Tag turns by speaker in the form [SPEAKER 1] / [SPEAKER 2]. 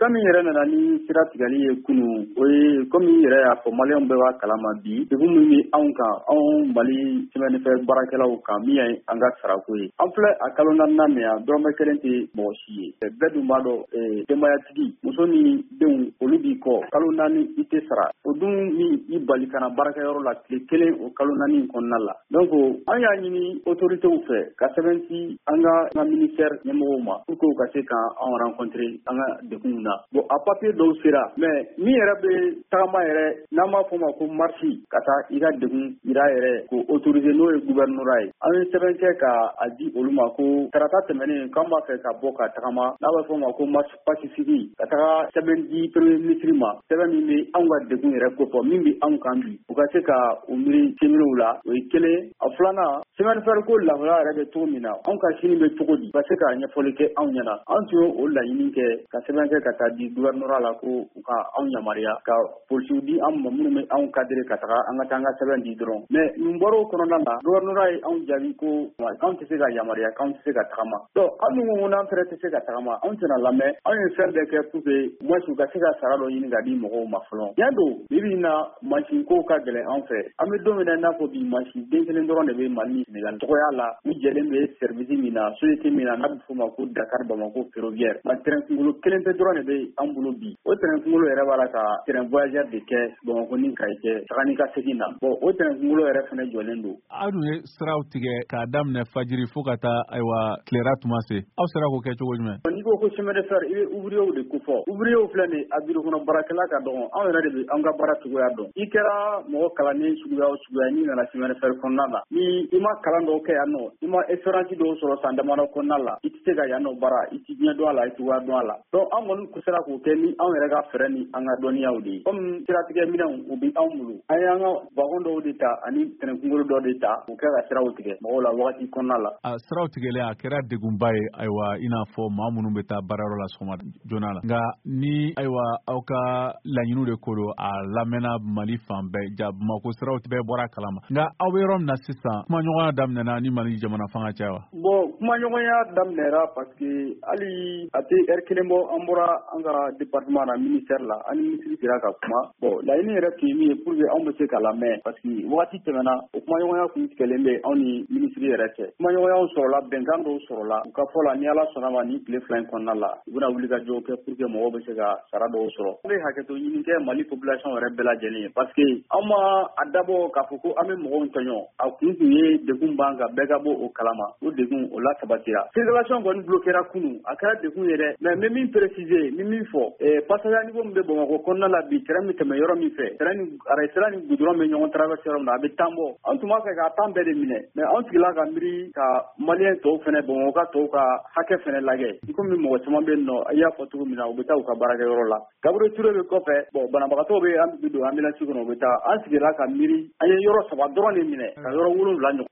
[SPEAKER 1] fɛn min yɛrɛ nana ni sira tigɛli ye kunun o ye komi yɛrɛ y'a fɔ maliyɛnw bɛɛ b'a kalama bi degun min bɛ anw kan anw Mali semaine baarakɛlaw kan min ye an ka sarako ye an filɛ a kalo 4 min yan dɔrɔmɛ 1 tɛ mɔgɔ si ye bɛɛ dun b'a dɔn denbayatigi muso ni denw olu b'i kɔ kalo 4 i tɛ sara o dun min i bali kana baarakɛyɔrɔ la tile 1 o kalo 4 in kɔnɔna la donc an y'a ɲini autorités fɛ ka sɛbɛnti an ka ministère ɲɛmɔgɔw ma pour que u ka se ka anw rencontrer an ka degun na bon a papier dɔw sera mais min yɛrɛ bɛ tagama yɛrɛ n'an b'a fɔ o ma ko marche ka taa i ka degun yira yɛrɛ ko autoriser n'o ye gouvernorat ye an ye sɛbɛn kɛ ka a di olu ma ko tarata tɛmɛnen k'an b'a fɛ ka bɔ ka tagama n'a b'a fɔ o ma ko marche pacifique ka taga sɛbɛn di premier ministre ma sɛbɛn min bɛ anw ka degun yɛrɛ kofɔ min bɛ anw kan bi u ka se ka o miiri seminɛw la o ye kelen a filanan semaine ko lahala yɛrɛ bɛ cogo min na anw ka sini bɛ cogo di u ka se ka ɲɛfɔli kɛ anw ɲɛna an tun ye o laɲini kɛ ka sɛbɛn kɛ ka taa di gouvernorat la ko u ka anw yamaruya ka polisiw di anw ma minnu bɛ anw cadrer ka taga an ka taa an ka sɛbɛn di dɔrɔn mais nin bɔra o kɔnɔna na gouvernorat ye anw jaabi ko anw tɛ se ka yamaruya k'anw tɛ se ka tagama donc an dun ko n'an fɛnɛ tɛ se ka tagama anw tɛna lamɛn anw ye fɛn bɛɛ kɛ pour que moins u ka se ka sara dɔ ɲini ka di mɔgɔw ma fɔlɔ tiɲɛ don bi na mansin kow ka gɛlɛn anw fɛ an bɛ don min na i n'a fɔ bi mansin den kelen dɔrɔn de bɛ Mali ni Sénégal tɔgɔya la u jɛlen bɛ service min na société min na n'a bɛ f'o ma ko Dakar Bamako ferroviaire nka terrain kunkolo kelen tɛ dɔrɔn de bɛ an bolo bi o terrain kunkolo yɛrɛ b'a la ka terrain voyageur de kɛ Bamako ni Kayi cɛ taga ni ka segin na bon o terrain kunkolo yɛrɛ fɛnɛ jɔlen don
[SPEAKER 2] aw dun ye siraw tigɛ k'a daminɛ fajiri fo ka taa ayiwa tilera tuma se aw sera k'o kɛ cogo jumɛn
[SPEAKER 1] n'i ko chemin de fer i bɛ ouvrier de ko fɔ ouvrier filɛ nin a bureau kɔnɔ baarakɛla ka dɔgɔn anw yɛrɛ de bɛ an ka baara cogoya dɔn i kɛra mɔgɔ kalannen suguya o suguya n'i nana chemin de fer kɔnɔna la ni i ma kalan dɔw kɛ yan nɔ i ma expérience dɔw sɔrɔ san damadɔ kɔnɔna la i tɛ se ka yan nɔ baara i tɛ ɲɛ dɔn a la i tɛ wari dɔn a la donc an kɔni sera k'o kɛ ni anw yɛrɛ ka fɛɛrɛ ni an ka dɔnniyaw de ye comme siratigɛ minɛnw u bɛ anw bolo an y'an ka wagon dɔw de ta ani terrain kunkolo dɔ de ta k'o kɛ ka siraw tigɛ mɔgɔw la wagati kɔnɔna la
[SPEAKER 2] a siraw tigɛlen a kɛra degunba ye ayiwa i n'a fɔ maa minnu bɛ taa baarayɔrɔ la sɔgɔma joona la nka ni ayiwa aw ka laɲiniw de ko don a lamɛnna Mali fan bɛɛ ja Bamako siraw bɛɛ bɔra kalama nka aw bɛ yɔrɔ min na sisan kumaɲɔgɔnya daminɛna ni Mali jamana fanga cɛ wa
[SPEAKER 1] bon kumaɲɔgɔnya daminɛra parce que hali a tɛ heure kelen bɔ an bɔra an ka département na ministère la an ni ministre sera ka kuma bon laɲini yɛrɛ tun ye min ye pour que anw bɛ se ka lamɛn parce que wagati tɛmɛna o kumaɲɔgɔnya kun tigɛlen bɛ anw ni ministre yɛrɛ cɛ kumaɲɔgɔnyaw sɔrɔla bɛnkan dɔw sɔrɔla u ka fɔ la ni Ala sɔnna ma ni tile 2 in kɔnɔna la u bɛna wuli ka jɔ kɛ pour que mɔgɔw bɛ se ka sara dɔw sɔrɔ an bɛ hakɛto ɲini kɛ Mali population yɛrɛ bɛɛ lajɛlen ye parce que an ma a dabɔ k'a fɔ ko an bɛ mɔgɔw tɔɲɔ a kun tun ye degun b'an kan bɛɛ ka bɔ o kalama o degun o la sabatira circulation kɔni bloquera kunun a kɛra degun ye dɛ mais n bɛ min préciser ni min fɔ passage niveau min bɛ Bamako kɔnɔna la bi train bɛ tɛmɛ yɔrɔ min fɛ arrêt ni goudron bɛ ɲɔgɔn traverser yɔrɔ min na a bɛ temps bɔ an tun b'a fɛ k'a temps bɛɛ de minɛ mais an sigila ka miiri ka maliyɛn tɔw fɛnɛ Bamako ka tɔw ka hakɛ fɛnɛ lajɛ i komi mɔgɔ caman bɛ yen nɔ i y'a fɔ cogo min na u bɛ taa u ka baarakɛyɔrɔ la Gabriel Touré bɛ kɔfɛ bon banabagatɔw bɛ don ambulance kɔnɔ u bɛ taa an sigila ka miiri an ye yɔrɔ 3 dɔrɔn de minɛ ka yɔrɔ 7 ɲɔgɔn